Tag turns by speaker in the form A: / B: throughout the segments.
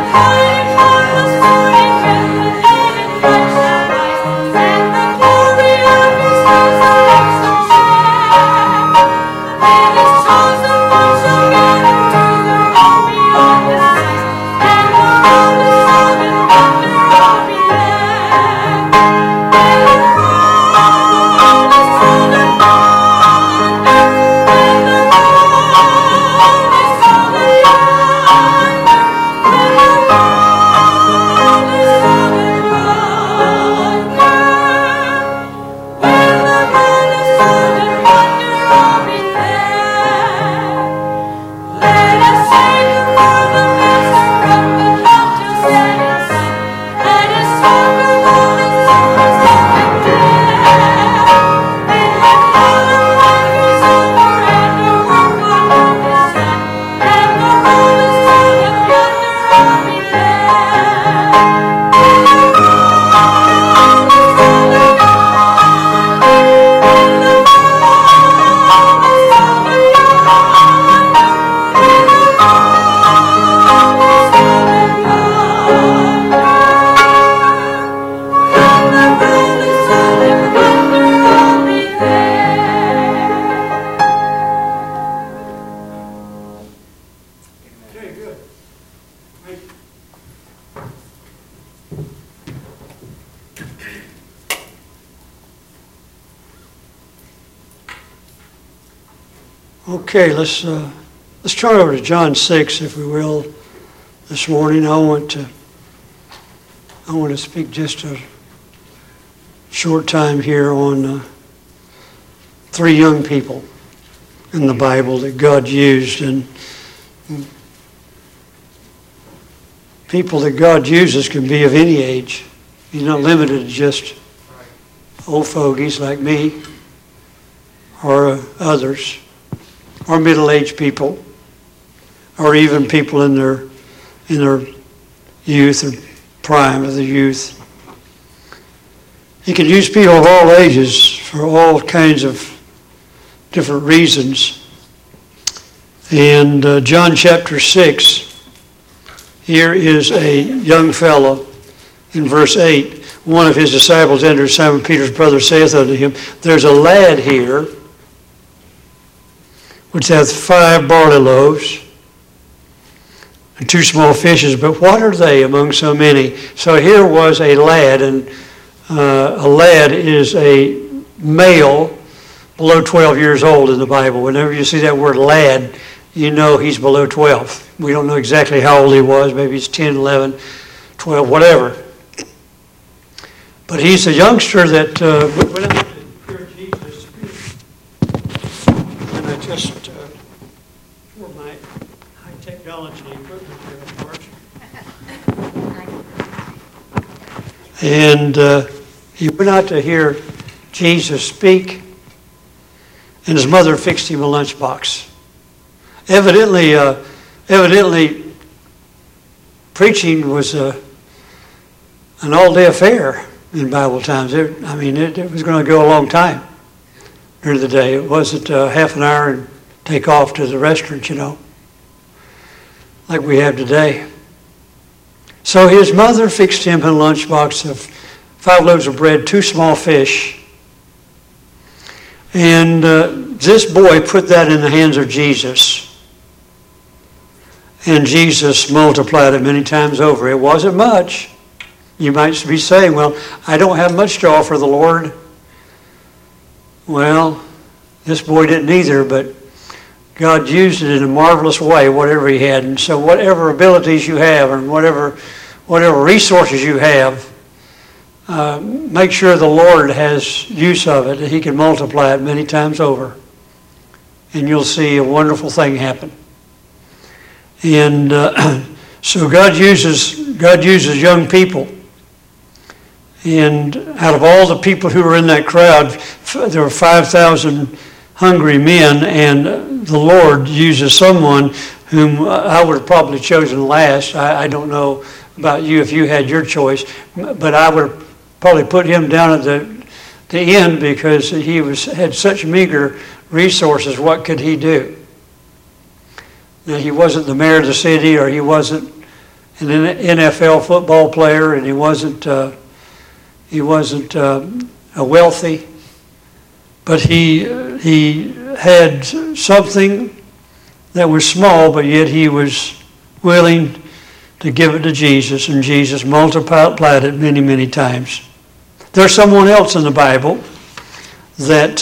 A: Okay, let's turn over to John 6, if we will, this morning. I want to speak just a short time here on three young people in the Bible that God used, and people that God uses can be of any age. He's not limited to just old fogies like me or others, or middle-aged people, or even people in their youth or prime of the youth. He can use people of all ages for all kinds of different reasons. And John chapter 6, here is a young fellow in verse 8. One of his disciples entered, Simon Peter's brother, saith unto him, There's a lad here which hath 5 barley loaves and 2 small fishes, but what are they among so many? So here was a lad, and a lad is a male below 12 years old in the Bible. Whenever you see that word lad, you know he's below 12. We don't know exactly how old he was. Maybe he's 10, 11, 12, whatever. But he's a youngster that when I went to hear Jesus speak, and I just, for my high technology equipment here, of course, and he went out to hear Jesus speak, and his mother fixed him a lunchbox. Evidently, preaching was an all-day affair in Bible times. It was going to go a long time during the day. It wasn't half an hour and take off to the restaurant, like we have today. So his mother fixed him a lunchbox of 5 loaves of bread, 2 small fish. And this boy put that in the hands of Jesus. And Jesus multiplied it many times over. It wasn't much. You might be saying, well, I don't have much to offer the Lord. Well, this boy didn't either, but God used it in a marvelous way, whatever he had. And so whatever abilities you have and whatever resources you have, make sure the Lord has use of it, and he can multiply it many times over. And you'll see a wonderful thing happen. And so God uses young people. And out of all the people who were in that crowd, there were 5,000 hungry men, and the Lord uses someone whom I would have probably chosen last. I don't know about you if you had your choice, but I would have probably put him down at the end because he had such meager resources. What could he do? Now, he wasn't the mayor of the city, or he wasn't an NFL football player, and he wasn't wealthy, but he had something that was small, but yet he was willing to give it to Jesus, and Jesus multiplied it many, many times. There's someone else in the Bible that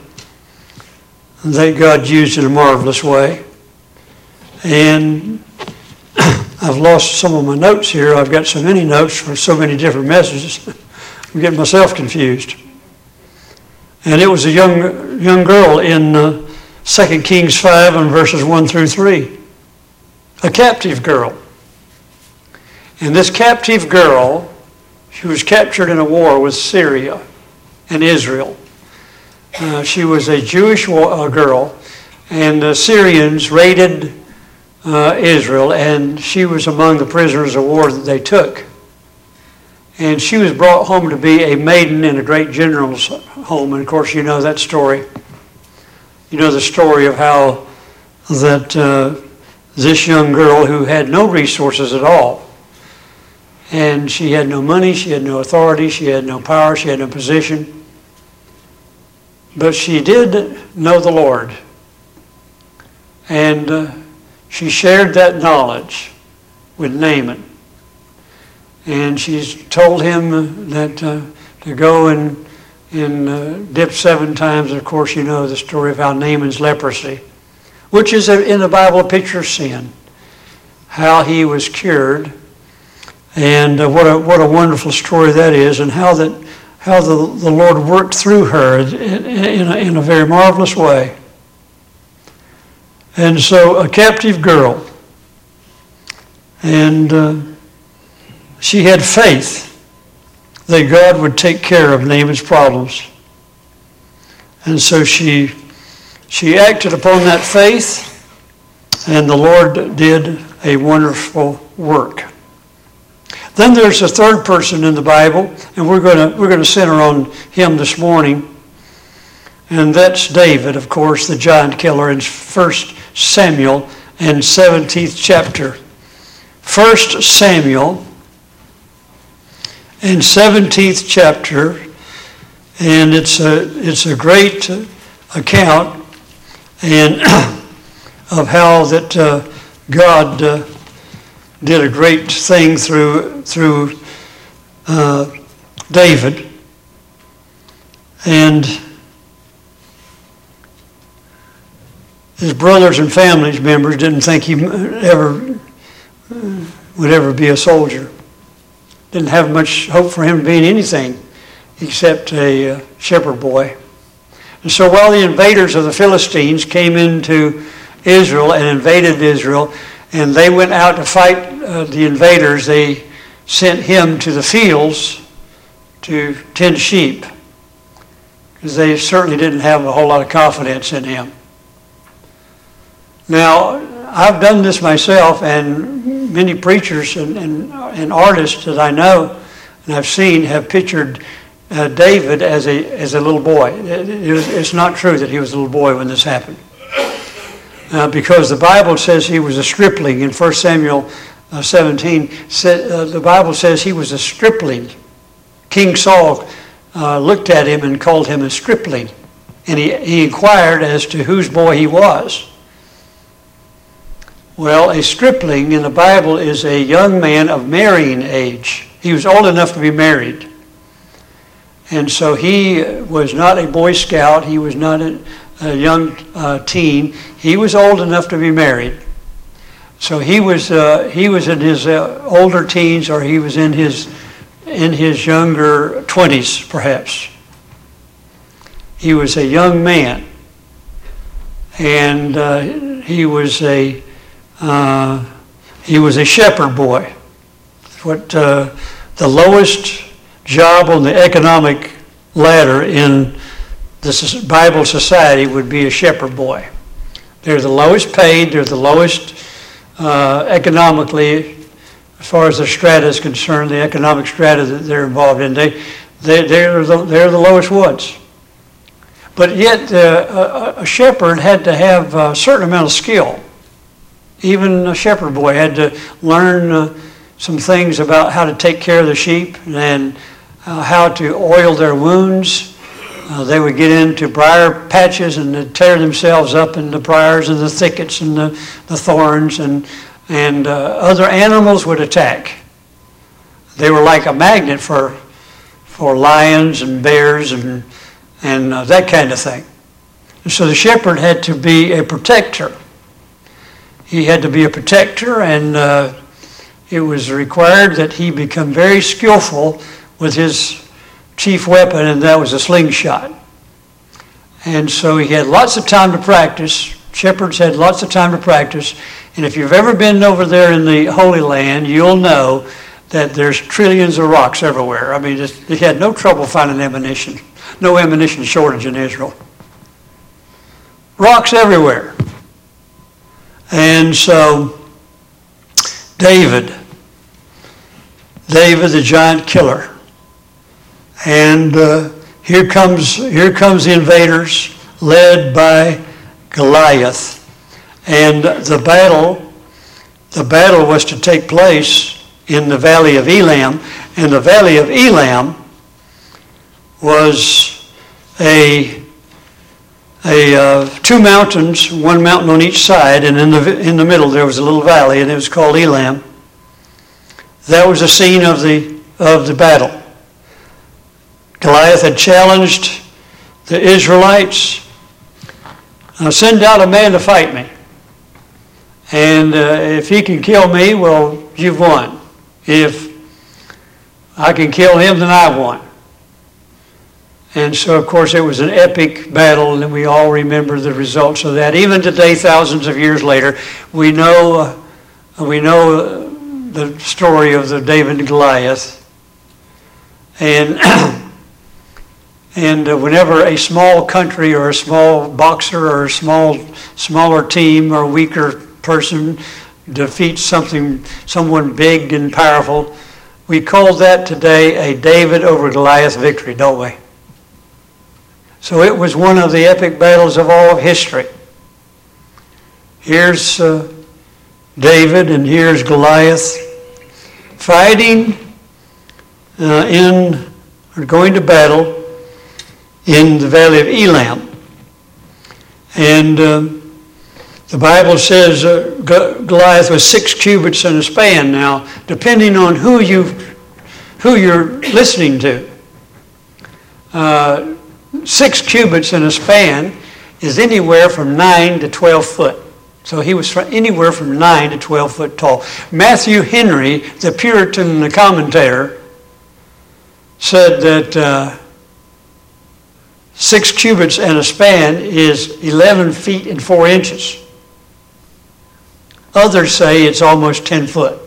A: God used in a marvelous way. And I've lost some of my notes here. I've got so many notes for so many different messages. I'm getting myself confused. And it was a young girl in 2 Kings 5 and verses 1 through 3. A captive girl. And this captive girl, she was captured in a war with Syria and Israel. She was a Jewish girl, and the Syrians raided Israel, and she was among the prisoners of war that they took. And she was brought home to be a maiden in a great general's home. And of course, you know that story. You know the story of how that this young girl who had no resources at all, and she had no money, she had no authority, she had no power, she had no position, but she did know the Lord. And she shared that knowledge with Naaman. And she's told him that to go and dip 7 times. Of course, you know the story of how Naaman's leprosy, which is in the Bible a picture of sin, how he was cured. And what a wonderful story that is, and how the Lord worked through her in a very marvelous way. And so a captive girl, and she had faith that God would take care of Naaman's problems. And so she acted upon that faith, and the Lord did a wonderful work. Then there's a third person in the Bible, and we're going to center on him this morning, and that's David, of course, the giant killer in 1 Samuel and 17th chapter. 1 Samuel and 17th chapter, and it's a great account and of how that God did a great thing through David, and his brothers and family members didn't think he would ever be a soldier. Didn't have much hope for him being anything except a shepherd boy. And so while the invaders of the Philistines came into Israel and invaded Israel, and they went out to fight the invaders, they sent him to the fields to tend sheep, because they certainly didn't have a whole lot of confidence in him. Now, I've done this myself, and many preachers and artists that I know and I've seen have pictured David as a little boy. It's not true that he was a little boy when this happened. Because the Bible says he was a stripling. In 1 Samuel 17, the Bible says he was a stripling. King Saul looked at him and called him a stripling. And he inquired as to whose boy he was. Well, a stripling in the Bible is a young man of marrying age. He was old enough to be married. And so he was not a Boy Scout. He was not a young teen. He was old enough to be married. So he was in his older teens, or he was in his younger 20s, perhaps. He was a young man, and he was a shepherd boy. What the lowest job on the economic ladder in the Bible society would be a shepherd boy. They're the lowest paid. They're the lowest economically, as far as the strata is concerned, the economic strata that they're involved in. They're the lowest ones. But yet, a shepherd had to have a certain amount of skill. Even a shepherd boy had to learn some things about how to take care of the sheep and how to oil their wounds. They would get into briar patches and they'd tear themselves up in the briars and the thickets and the thorns, and other animals would attack. They were like a magnet for lions and bears and that kind of thing. And so the shepherd had to be a protector. He had to be a protector, and it was required that he become very skillful with his chief weapon, and that was a slingshot. And so he had lots of time to practice. Shepherds had lots of time to practice. And if you've ever been over there in the Holy Land, you'll know that there's trillions of rocks everywhere. I mean, they had no trouble finding ammunition. No ammunition shortage in Israel. Rocks everywhere. And so David the giant killer. And here comes the invaders, led by Goliath. And the battle was to take place in the valley of Elam. And the valley of Elam was two mountains, one mountain on each side, and in the middle there was a little valley, and it was called Elam. That was the scene of the battle. Goliath had challenged the Israelites, send out a man to fight me. And if he can kill me, well, you've won. If I can kill him, then I've won. And so, of course, it was an epic battle, and we all remember the results of that. Even today, thousands of years later, we know the story of the David and Goliath. And whenever a small country or a small boxer or a smaller team or weaker person defeats someone big and powerful, we call that today a David over Goliath victory, don't we? So it was one of the epic battles of all of history. Here's David and here's Goliath fighting going to battle in the valley of Elam. And the Bible says Goliath was 6 cubits and a span. Now, depending on who you're listening to, 6 cubits and a span is anywhere from 9 to 12 foot. So he was anywhere from 9 to 12 foot tall. Matthew Henry, the Puritan commentator, said that 6 cubits and a span is 11 feet and 4 inches. Others say it's almost 10 foot.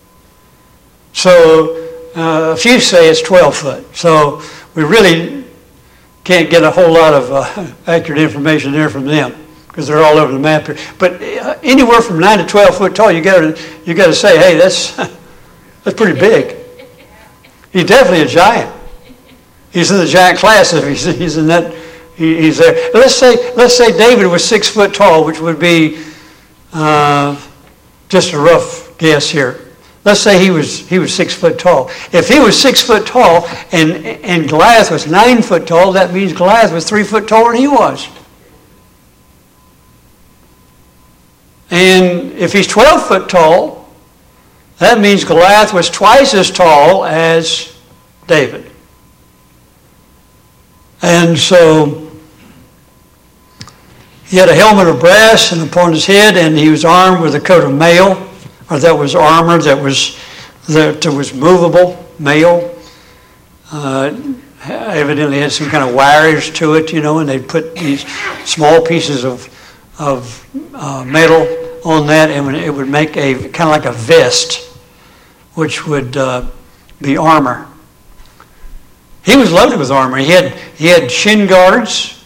A: So a few say it's 12 foot. So we really can't get a whole lot of accurate information there from them because they're all over the map here. But anywhere from 9 to 12 foot tall, you got to say, hey, that's pretty big. He's definitely a giant. He's in the giant class if he's in that. He's there. Let's say David was 6 foot tall, which would be just a rough guess here. Let's say he was 6 foot tall. If he was 6 foot tall and Goliath was 9 foot tall, that means Goliath was 3 foot taller than he was. And if he's 12 foot tall, that means Goliath was twice as tall as David. And so he had a helmet of brass and upon his head, and he was armed with a coat of mail, or that was armor that was movable, mail. Evidently had some kind of wires to it, and they'd put these small pieces of metal on that, and it would make a kind of like a vest, which would be armor. He was loaded with armor. He had shin guards.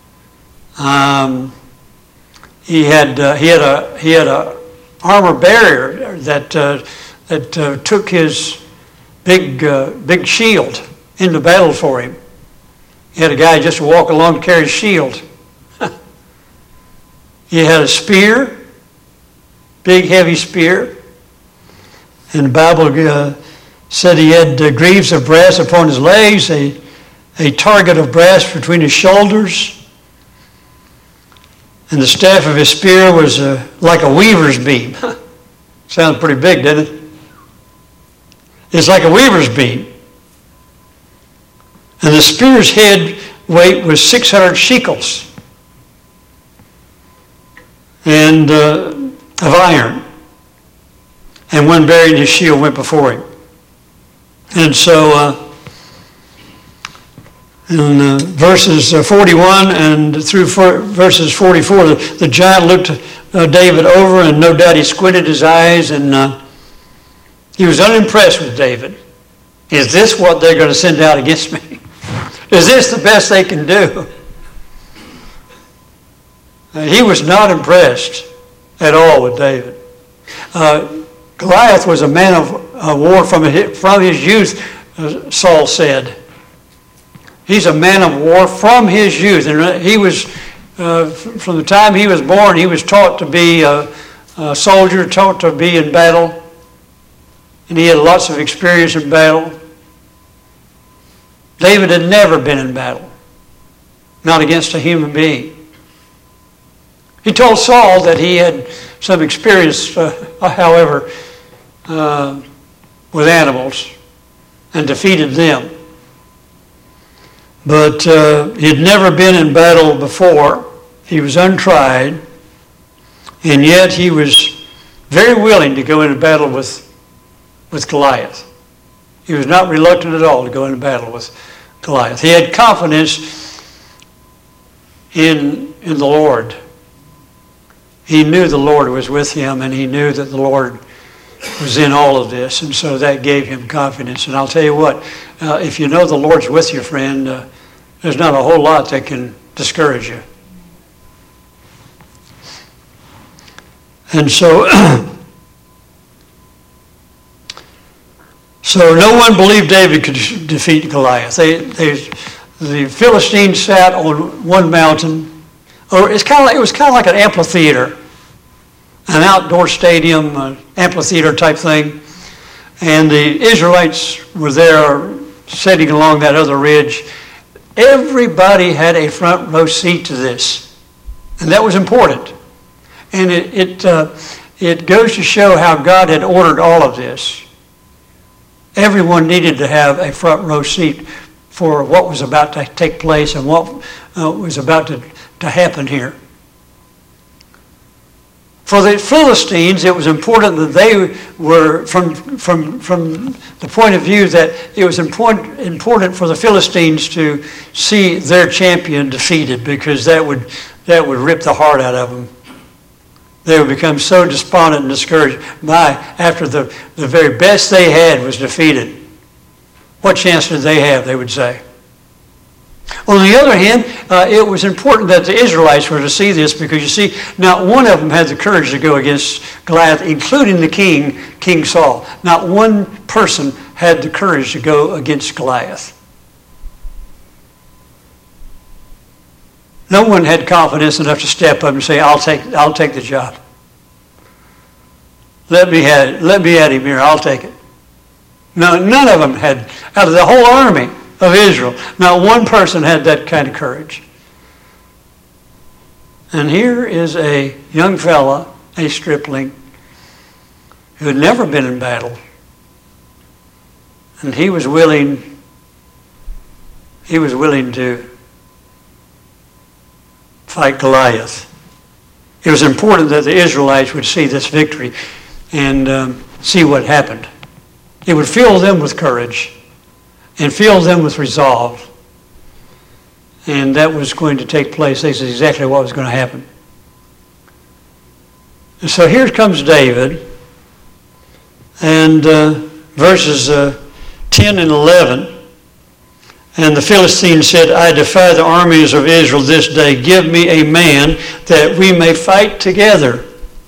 A: He had a armor barrier that took his big shield into battle for him. He had a guy just walk along to carry his shield. He had a spear, big heavy spear. And the Bible said he had greaves of brass upon his legs, a target of brass between his shoulders. And the staff of his spear was like a weaver's beam. Sounds pretty big, doesn't it? It's like a weaver's beam. And the spear's head weight was 600 shekels and of iron. And one bearing his shield went before him. And so in verses 41 and through verses 44, the giant looked David over, and no doubt he squinted his eyes, and he was unimpressed with David. Is this what they're going to send out against me? Is this the best they can do? He was not impressed at all with David. Goliath was a man of war from his youth, Saul said. He's a man of war from his youth. And he was, from the time he was born, he was taught to be a soldier, taught to be in battle. And he had lots of experience in battle. David had never been in battle, not against a human being. He told Saul that he had some experience, however, with animals and defeated them. But he had never been in battle before. He was untried, and yet he was very willing to go into battle with Goliath. He was not reluctant at all to go into battle with Goliath. He had confidence in the Lord. He knew the Lord was with him, and he knew that the Lord was in all of this, and so that gave him confidence. And I'll tell you what, if you know the Lord's with you, friend, there's not a whole lot that can discourage you. And so, so no one believed David could defeat Goliath. The Philistines sat on one mountain, or it was kind of like an amphitheater, an outdoor stadium, amphitheater type thing. And the Israelites were there sitting along that other ridge. Everybody had a front row seat to this. And that was important. And it goes to show how God had ordered all of this. Everyone needed to have a front row seat for what was about to take place and what was about to happen here. For the Philistines, it was important that they were, from the point of view that it was important for the Philistines to see their champion defeated, because that would rip the heart out of them. They would become so despondent and discouraged. After the very best they had was defeated, what chance did they have, they would say. On the other hand, it was important that the Israelites were to see this, because you see, not one of them had the courage to go against Goliath, including the king, King Saul. Not one person had the courage to go against Goliath. No one had confidence enough to step up and say, I'll take the job. Let me at him here, I'll take it. No, none of them had, out of the whole army of Israel, not one person had that kind of courage. And here is a young fella, a stripling, who had never been in battle. And he was willing to fight Goliath. It was important that the Israelites would see this victory and see what happened. It would fill them with courage and fill them with resolve. And that was going to take place. This is exactly what was going to happen. And so here comes David, and verses 10 and 11. And the Philistines said, I defy the armies of Israel this day. Give me a man that we may fight together.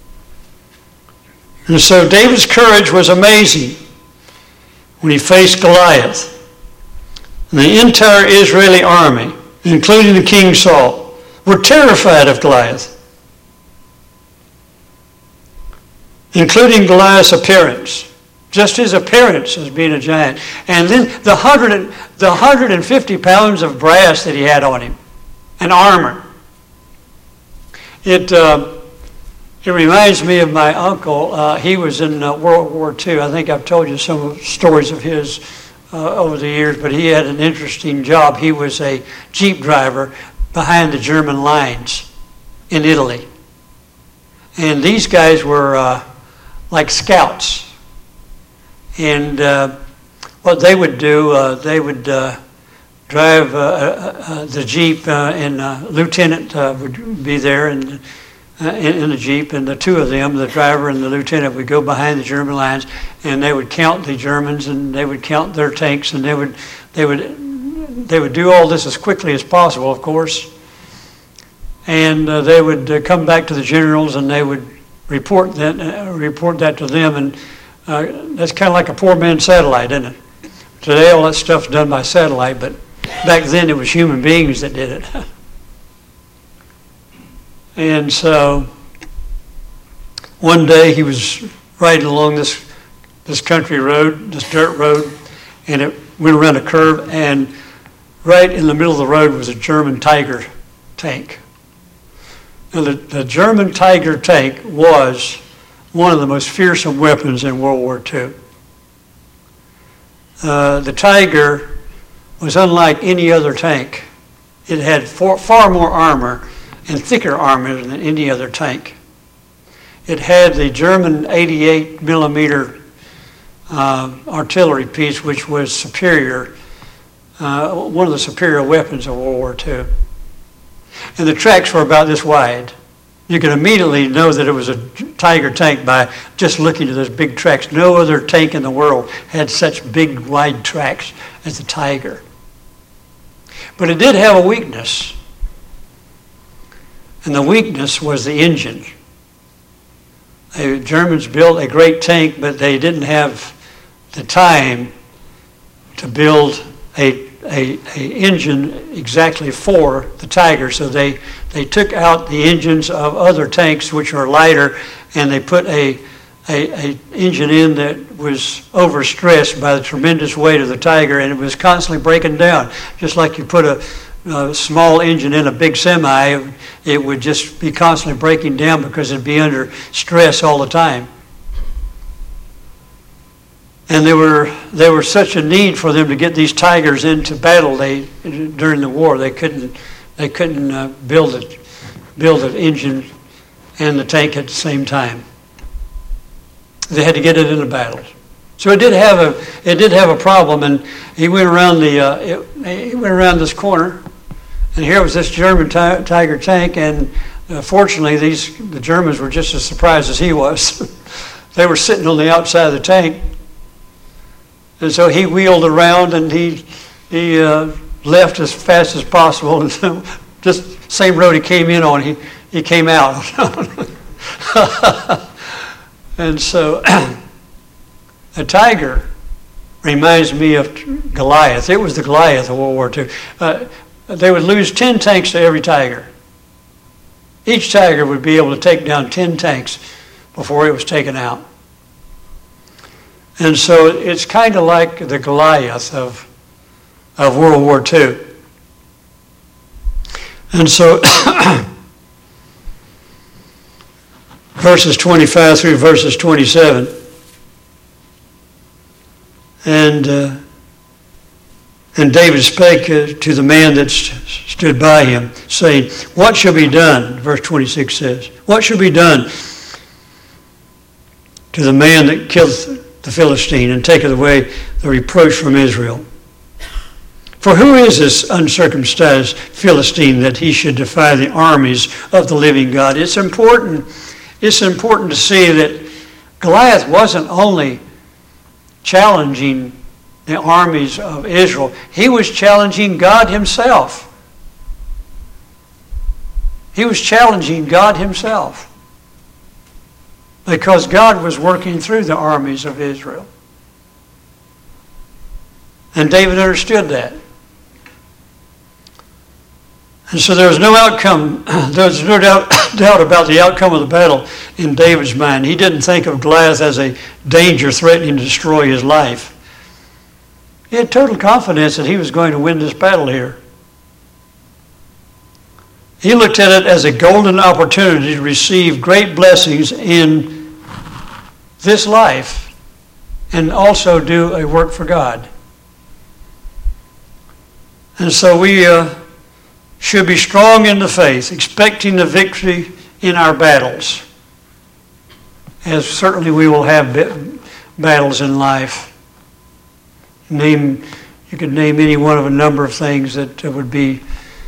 A: And so David's courage was amazing when he faced Goliath. And the entire Israeli army, including the King Saul, were terrified of Goliath, including Goliath's appearance. Just his appearance as being a giant. And then the 150 pounds of brass that he had on him, and armor. It reminds me of my uncle. He was in World War II. I think I've told you some stories of his over the years, but he had an interesting job. He was a jeep driver behind the German lines in Italy. And these guys were like scouts. And what they would do, they would drive the jeep, and a lieutenant would be there in the jeep, and the two of them, the driver and the lieutenant, would go behind the German lines, and they would count the Germans, and they would count their tanks, and they would do all this as quickly as possible, of course. And they would come back to the generals, and they would report that to them, and that's kind of like a poor man's satellite, isn't it? Today all that stuff's done by satellite, but back then it was human beings that did it. And so one day he was riding along this country road, this dirt road, and it went around a curve, and right in the middle of the road was a German Tiger tank. Now the German Tiger tank was one of the most fearsome weapons in World War II. The Tiger was unlike any other tank. It had far more armor and thicker armor than any other tank. It had the German 88 millimeter artillery piece, which was superior, one of the superior weapons of World War II. And the tracks were about this wide. You could immediately know that it was a Tiger tank by just looking at those big tracks. No other tank in the world had such big, wide tracks as the Tiger. But it did have a weakness. And the weakness was the engine. The Germans built a great tank, but they didn't have the time to build a engine exactly for the Tiger. So they took out the engines of other tanks which are lighter, and they put a engine in that was overstressed by the tremendous weight of the Tiger, and it was constantly breaking down. Just like you put a small engine in a big semi, it would just be constantly breaking down because it'd be under stress all the time. And there were such a need for them to get these Tigers into battle. During the war they couldn't build an engine and the tank at the same time. They had to get it into battles. So it did have a problem, and he went around this corner, and here was this German Tiger tank, and fortunately the Germans were just as surprised as he was. They were sitting on the outside of the tank. And so he wheeled around, and he left as fast as possible. And so just same road he came in on, he came out. And so the Tiger reminds me of Goliath. It was the Goliath of World War II. They would lose 10 tanks to every Tiger. Each Tiger would be able to take down 10 tanks before it was taken out. And so it's kind of like the Goliath of World War II. And so verses 25 through verses 27. And David spake to the man that stood by him, saying, "What shall be done?" Verse 26 says, "What shall be done to the man that killeth the Philistine, and taketh away the reproach from Israel? For who is this uncircumcised Philistine that he should defy the armies of the living God?" It's important to see that Goliath wasn't only challenging the armies of Israel, he was challenging God himself. He was challenging God himself, because God was working through the armies of Israel. And David understood that. And so there was no outcome. There was no doubt about the outcome of the battle in David's mind. He didn't think of Goliath as a danger threatening to destroy his life. He had total confidence that he was going to win this battle here. He looked at it as a golden opportunity to receive great blessings in this life and also do a work for God. And so we should be strong in the faith, expecting the victory in our battles, as certainly we will have battles in life. You could name any one of a number of things that would be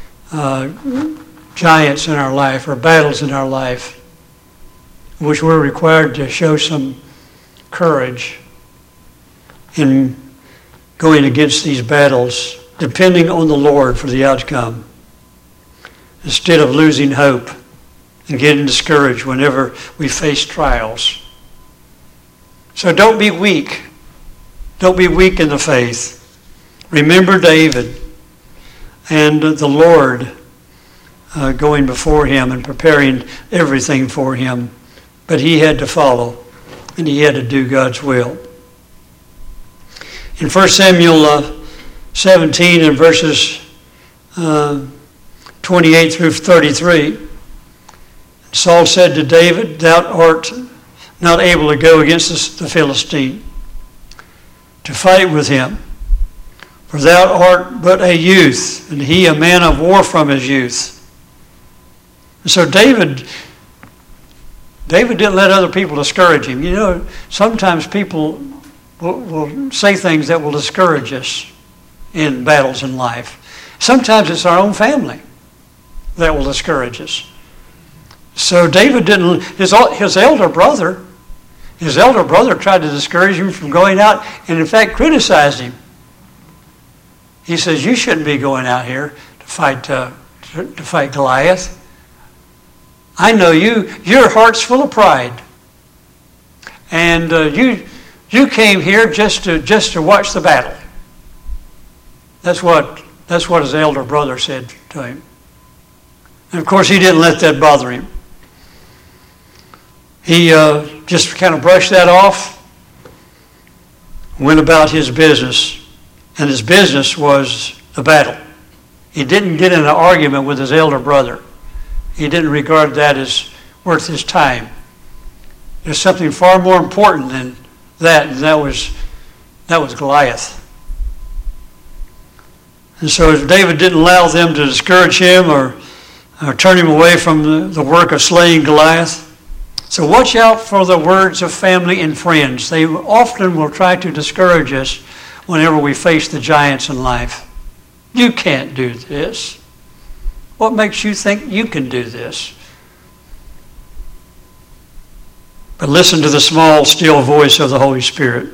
A: giants in our life or battles in our life, which we're required to show some courage in going against these battles, depending on the Lord for the outcome, instead of losing hope and getting discouraged whenever we face trials. So don't be weak. Don't be weak in the faith. Remember David and the Lord going before him and preparing everything for him. But he had to follow, and he had to do God's will. In 1 Samuel 17 and verses 28 through 33, Saul said to David, "Thou art not able to go against the Philistine, to fight with him, for thou art but a youth, and he a man of war from his youth." And so David didn't let other people discourage him. You know, sometimes people will say things that will discourage us in battles in life. Sometimes it's our own family that will discourage us. So David didn't, his elder brother tried to discourage him from going out and in fact criticized him. He says, "You shouldn't be going out here to fight Goliath. I know you, your heart's full of pride. And you came here just to watch the battle." That's what his elder brother said to him. And of course he didn't let that bother him. He just kind of brushed that off, went about his business, and his business was the battle. He didn't get in an argument with his elder brother. He didn't regard that as worth his time. There's something far more important than that, and that was Goliath. And so David didn't allow them to discourage him or turn him away from the work of slaying Goliath. So watch out for the words of family and friends. They often will try to discourage us whenever we face the giants in life. "You can't do this. What makes you think you can do this?" But listen to the small, still voice of the Holy Spirit.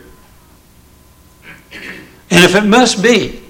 A: And if it must be,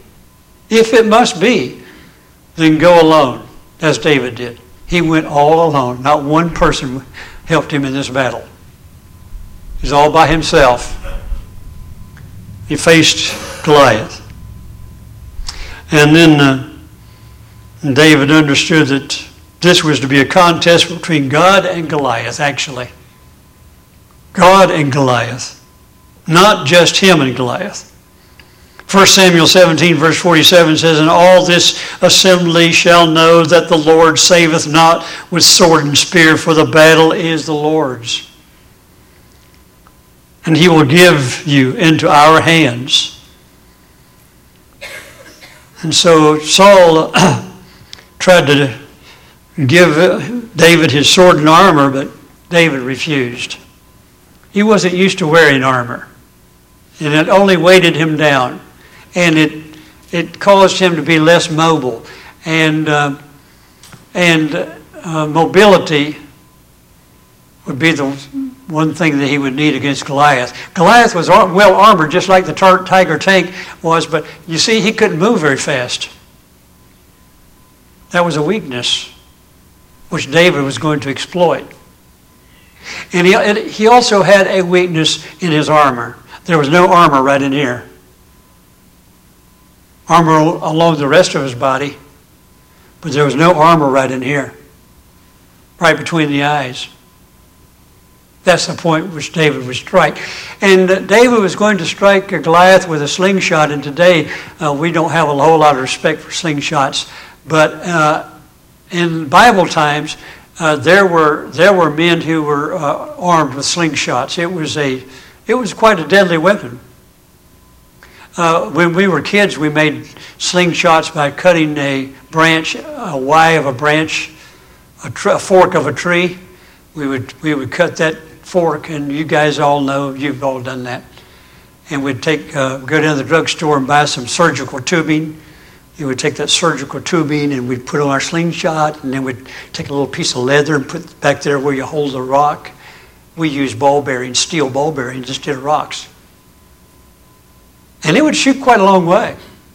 A: then go alone, as David did. He went all alone. Not one person helped him in this battle. He's all by himself. He faced Goliath. And then David understood that this was to be a contest between God and Goliath, actually. God and Goliath. Not just him and Goliath. 1 Samuel 17 verse 47 says, "And all this assembly shall know that the Lord saveth not with sword and spear, for the battle is the Lord's. And he will give you into our hands." And so Saul tried to give David his sword and armor, but David refused. He wasn't used to wearing armor, and it only weighted him down, and it caused him to be less mobile, and mobility would be the one thing that he would need against Goliath. Goliath was well armored, just like the Tiger tank was, but you see, he couldn't move very fast. That was a weakness which David was going to exploit. And he also had a weakness in his armor. There was no armor right in here. Armor along the rest of his body, but there was no armor right in here, right between the eyes. That's the point which David would strike. And David was going to strike Goliath with a slingshot, and today we don't have a whole lot of respect for slingshots. But in Bible times, there were men who were armed with slingshots. It was quite a deadly weapon. When we were kids, we made slingshots by cutting a branch, a Y of a branch, a fork of a tree. We would cut that fork, and you guys all know, you've all done that. And we'd go down to the drugstore and buy some surgical tubing. You would take that surgical tubing and we'd put on our slingshot, and then we'd take a little piece of leather and put it back there where you hold the rock. We used ball bearings, steel ball bearings instead of rocks. And it would shoot quite a long way.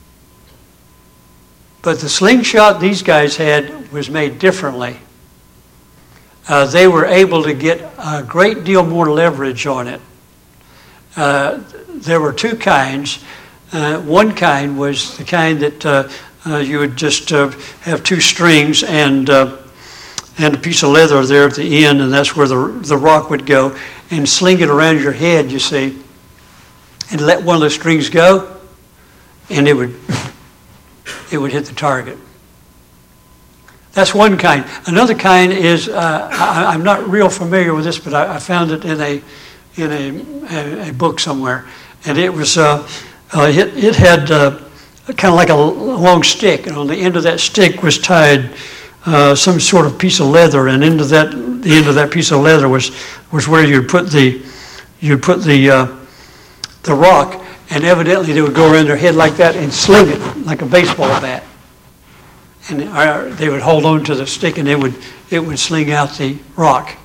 A: But the slingshot these guys had was made differently. They were able to get a great deal more leverage on it. There were two kinds. One kind was the kind that you would just have two strings and a piece of leather there at the end, and that's where the rock would go, and sling it around your head, you see, and let one of the strings go, and it would hit the target. That's one kind. Another kind is, I'm not real familiar with this, but I found it in a book somewhere, and it was it had kind of like a long stick, and on the end of that stick was tied some sort of piece of leather, and the end of that piece of leather was where you'd put the rock, and evidently they would go around their head like that and sling it like a baseball bat. And they would hold on to the stick, and it would sling out the rock.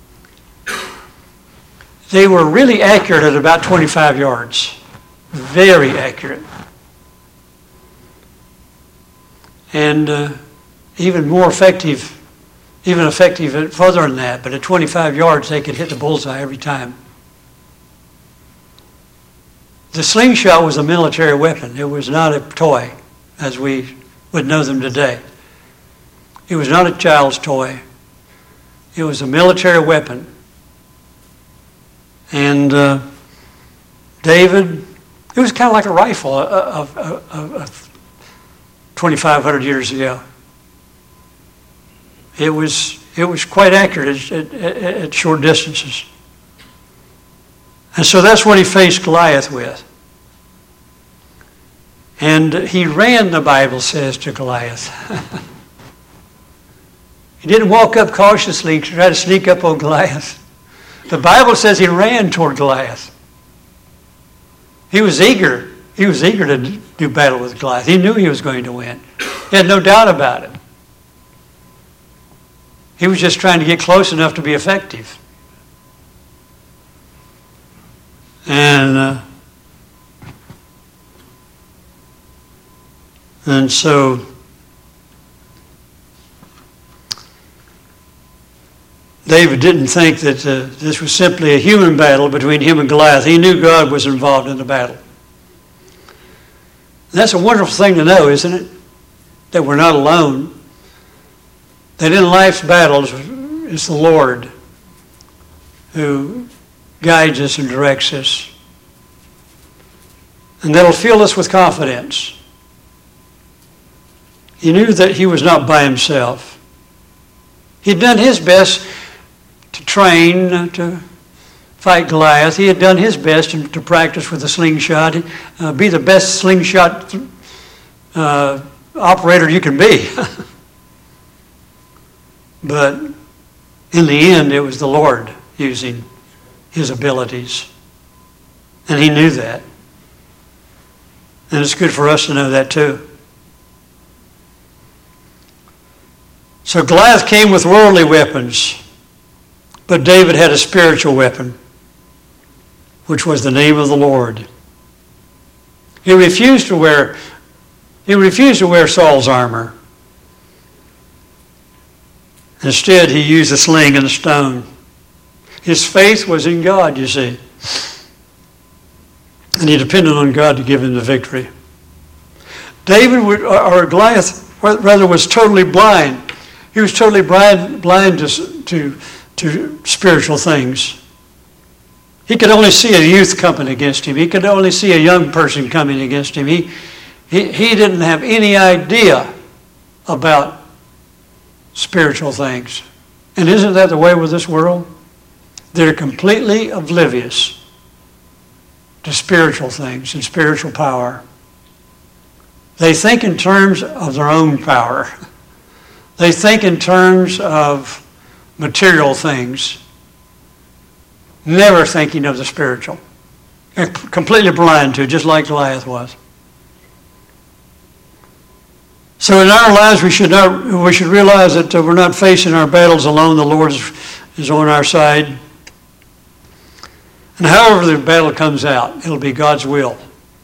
A: They were really accurate at about 25 yards. Very accurate. And even more effective, further than that, but at 25 yards they could hit the bullseye every time. The slingshot was a military weapon. It was not a toy, as we would know them today. It was not a child's toy. It was a military weapon. And David, it was kind of like a rifle of 2,500 years ago. It was quite accurate at short distances. And so that's what he faced Goliath with. And he ran, the Bible says, to Goliath. He didn't walk up cautiously to try to sneak up on Goliath. The Bible says he ran toward Goliath. He was eager. He was eager to do battle with Goliath. He knew he was going to win. He had no doubt about it. He was just trying to get close enough to be effective. And so David didn't think that this was simply a human battle between him and Goliath. He knew God was involved in the battle. And that's a wonderful thing to know, isn't it? That we're not alone. That in life's battles, it's the Lord who guides us and directs us. And that'll fill us with confidence. He knew that he was not by himself. He'd done his best to train to fight Goliath. He had done his best to practice with the slingshot, be the best slingshot operator you can be. But in the end, it was the Lord using his abilities. And he knew that. And it's good for us to know that too. So Goliath came with worldly weapons, but David had a spiritual weapon, which was the name of the Lord. He refused to wear Saul's armor. Instead, he used a sling and a stone. His faith was in God, you see. And he depended on God to give him the victory. Goliath rather was totally blind. He was totally blind to spiritual things. He could only see a youth coming against him. He could only see a young person coming against him. He didn't have any idea about spiritual things. And isn't that the way with this world? They're completely oblivious to spiritual things and spiritual power. They think in terms of their own power. They think in terms of material things, never thinking of the spiritual. They're completely blind to it, just like Goliath was. So in our lives, we should realize that we're not facing our battles alone. The Lord is on our side. And however the battle comes out, it'll be God's will.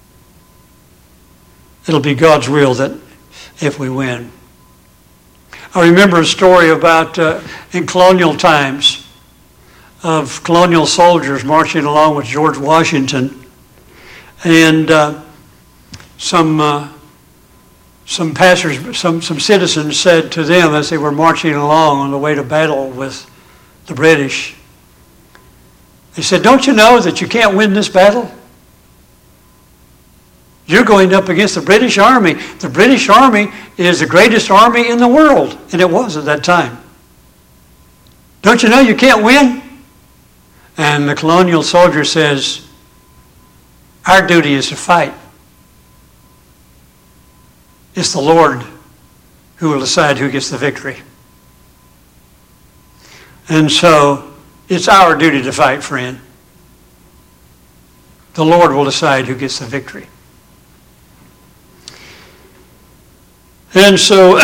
A: It'll be God's will that if we win. I remember a story about in colonial times of colonial soldiers marching along with George Washington, and some citizens said to them as they were marching along on the way to battle with the British, they said, "Don't you know that you can't win this battle? You're going up against the British Army. The British Army is the greatest army in the world." And it was at that time. "Don't you know you can't win?" And the colonial soldier says, "Our duty is to fight. It's the Lord who will decide who gets the victory." And so it's our duty to fight, friend. The Lord will decide who gets the victory. And so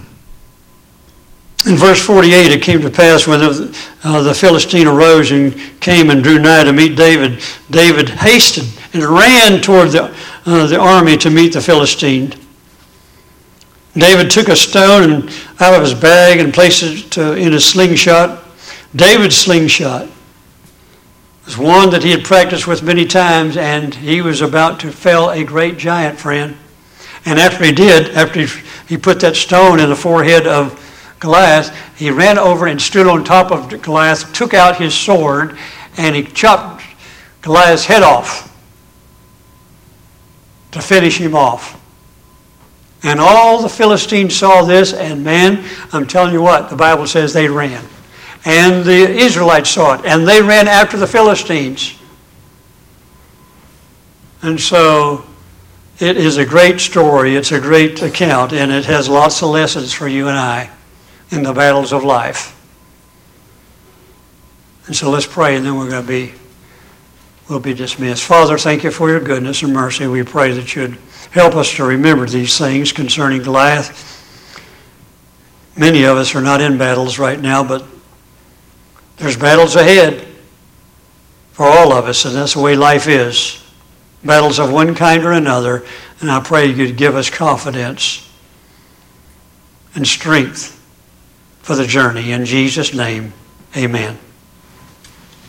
A: in verse 48, it came to pass when the Philistine arose and came and drew nigh to meet David, David hastened and ran toward the army to meet the Philistine. David took a stone out of his bag and placed it in his slingshot. David's slingshot was one that he had practiced with many times, and he was about to fell a great giant, friend. And after he put that stone in the forehead of Goliath, he ran over and stood on top of Goliath, took out his sword, and he chopped Goliath's head off to finish him off. And all the Philistines saw this, and man, I'm telling you what, the Bible says they ran. And the Israelites saw it, and they ran after the Philistines. And so it is a great story, it's a great account, and it has lots of lessons for you and I in the battles of life. And so let's pray, and then we'll be dismissed. Father, thank you for your goodness and mercy. We pray that you'd help us to remember these things concerning Goliath. Many of us are not in battles right now, but there's battles ahead for all of us, and that's the way life is. Battles of one kind or another, and I pray you'd give us confidence and strength for the journey. In Jesus' name, amen.